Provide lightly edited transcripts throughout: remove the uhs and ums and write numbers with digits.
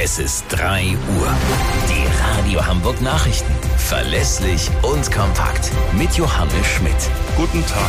Es ist 3 Uhr. Die Radio Hamburg Nachrichten. Verlässlich und kompakt. Mit Johannes Schmidt. Guten Tag.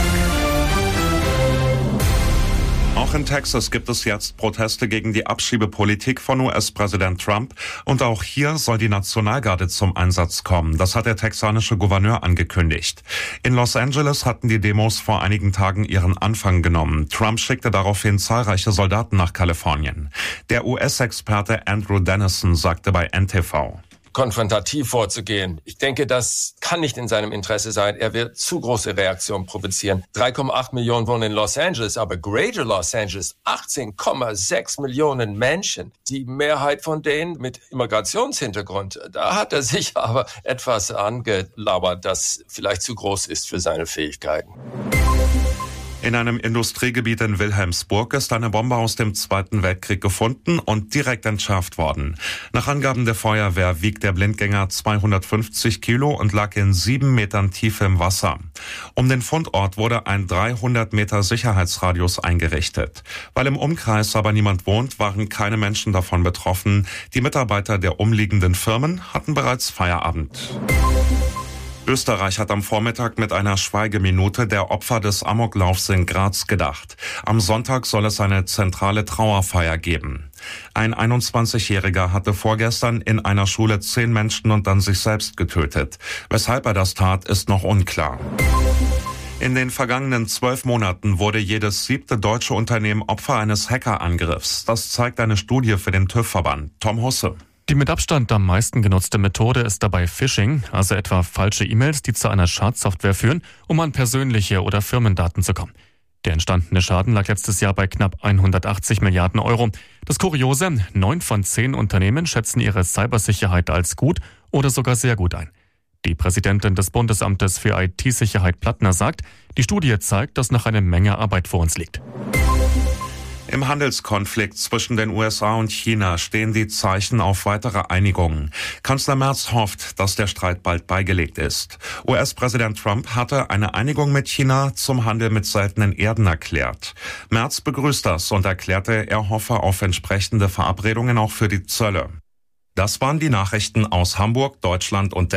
Auch in Texas gibt es jetzt Proteste gegen die Abschiebepolitik von US-Präsident Trump. Und auch hier soll die Nationalgarde zum Einsatz kommen. Das hat der texanische Gouverneur angekündigt. In Los Angeles hatten die Demos vor einigen Tagen ihren Anfang genommen. Trump schickte daraufhin zahlreiche Soldaten nach Kalifornien. Der US-Experte Andrew Dennison sagte bei NTV: konfrontativ vorzugehen. Ich denke, das kann nicht in seinem Interesse sein. Er wird zu große Reaktionen provozieren. 3,8 Millionen wohnen in Los Angeles, aber Greater Los Angeles 18,6 Millionen Menschen. Die Mehrheit von denen mit Immigrationshintergrund. Da hat er sich aber etwas angelabert, das vielleicht zu groß ist für seine Fähigkeiten. In einem Industriegebiet in Wilhelmsburg ist eine Bombe aus dem Zweiten Weltkrieg gefunden und direkt entschärft worden. Nach Angaben der Feuerwehr wiegt der Blindgänger 250 Kilo und lag in 7 Metern Tiefe im Wasser. Um den Fundort wurde ein 300 Meter Sicherheitsradius eingerichtet. Weil im Umkreis aber niemand wohnt, waren keine Menschen davon betroffen. Die Mitarbeiter der umliegenden Firmen hatten bereits Feierabend. Österreich hat am Vormittag mit einer Schweigeminute der Opfer des Amoklaufs in Graz gedacht. Am Sonntag soll es eine zentrale Trauerfeier geben. Ein 21-Jähriger hatte vorgestern in einer Schule 10 Menschen und dann sich selbst getötet. Weshalb er das tat, ist noch unklar. In den vergangenen 12 Monaten wurde jedes 7. deutsche Unternehmen Opfer eines Hackerangriffs. Das zeigt eine Studie für den TÜV-Verband. Tom Husse. Die mit Abstand am meisten genutzte Methode ist dabei Phishing, also etwa falsche E-Mails, die zu einer Schadsoftware führen, um an persönliche oder Firmendaten zu kommen. Der entstandene Schaden lag letztes Jahr bei knapp 180 Milliarden Euro. Das Kuriose, 9 von 10 Unternehmen schätzen ihre Cybersicherheit als gut oder sogar sehr gut ein. Die Präsidentin des Bundesamtes für IT-Sicherheit Plattner sagt, die Studie zeigt, dass noch eine Menge Arbeit vor uns liegt. Im Handelskonflikt zwischen den USA und China stehen die Zeichen auf weitere Einigungen. Kanzler Merz hofft, dass der Streit bald beigelegt ist. US-Präsident Trump hatte eine Einigung mit China zum Handel mit seltenen Erden erklärt. Merz begrüßt das und erklärte, er hoffe auf entsprechende Verabredungen auch für die Zölle. Das waren die Nachrichten aus Hamburg, Deutschland und